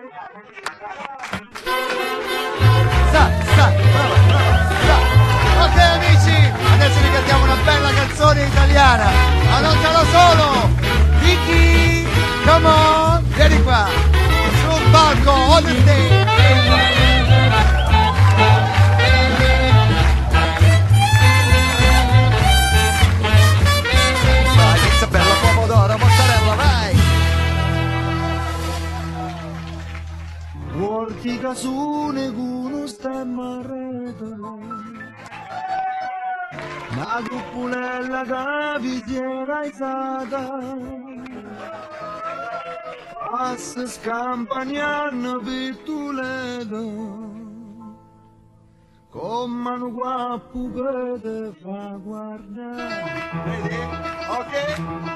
Ok amici, adesso vi cantiamo una bella canzone italiana, ma non sarà solo. Vicky, come on, vieni qua, sul palco, on the stage. Vai, pizza bella, pomodoro, mozzarella, vai. Volti casune cuno stemma rete, una cuppulella che vi si è raisata, passa scampagnano pittulete, con mano guappo che te fa guardare. Vedi? Ok.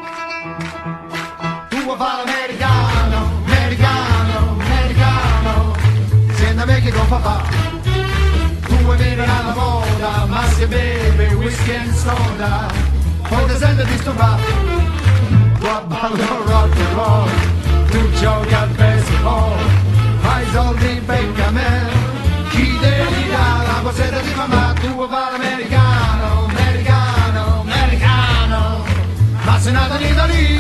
Tu vuoi fare l'americano, americano, americano, senta me che non fa fa. Tu vuoi vivere alla moda, ma se beve whisky e soda, poi ti senti disturbato. Tu ballo rock and roll, tu giochi al baseball, fai soldi becca me, chi devi dare la posetta di mamma. Tu vuoi fare l'americano, americano, americano, ma sei nato in Italia.